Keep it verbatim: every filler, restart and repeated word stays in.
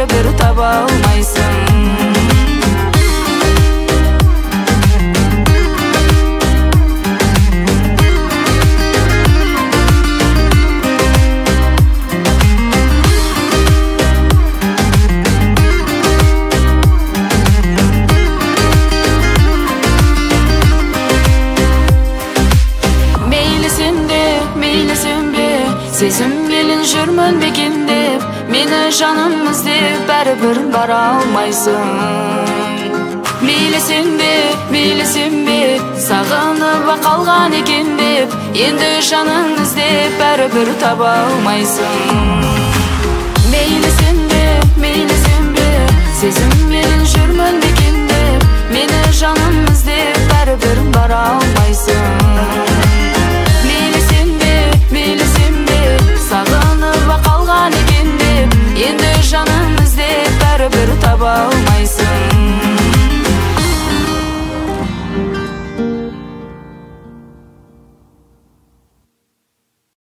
бәрібір таба алмайсың. Сезім белін жүрмін бекендеп, мені жаным іздеп, бәрібір бара алмайсың. Мейлі сен бе, мейлі сен бе, сағынып қалған екен деп, енді жаның іздеп, бәрібір таба алмайсың. Мейлі сен бе, мейлі сен бе, сезім белін жүрмін бекендеп, мені жаным іздеп, бәрібір бара алмайсың. Сағынып қалған екен деп, енді жаным іздеп, бәрібір таба алмайсың.